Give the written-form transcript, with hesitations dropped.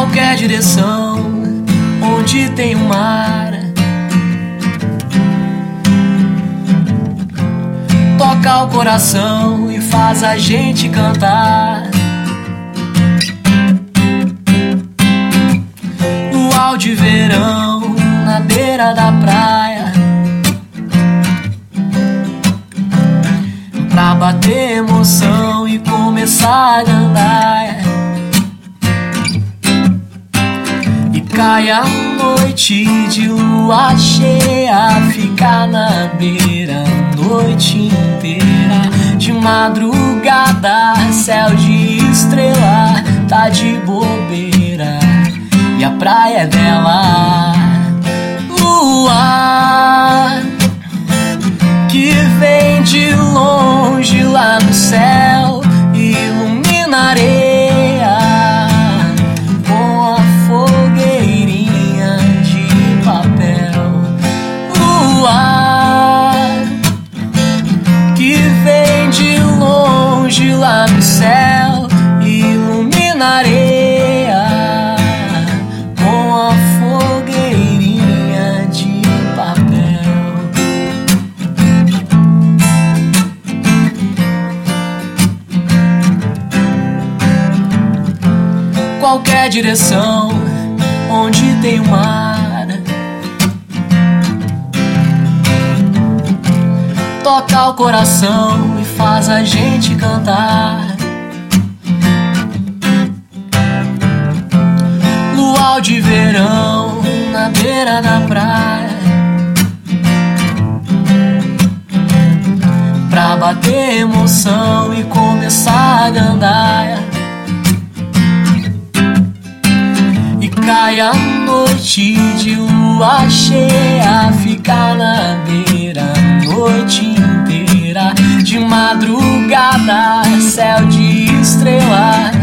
qualquer direção onde tem o mar. Toca o coração e faz a gente cantar. Luau de verão na beira da praia, pra bater emoção e começar a gandaia. E cai a noite de lua cheia, fica na beira a noite inteira. De madrugada, céu de estrela, tá de bobeira e a praia é dela. Luar que vem de longe lá no céu, ilumina a areia com a fogueirinha de papel. Luar que vem de longe lá no céu, ilumina a areia com a fogueirinha de papel. Qualquer direção onde tem o mar. Toca o coração e faz a gente cantar. Luau de verão na beira da praia, pra bater emoção e começar a gandaia. E cai a noite de lua cheia, fica na beira a noite inteira. De madrugada, céu de estrela,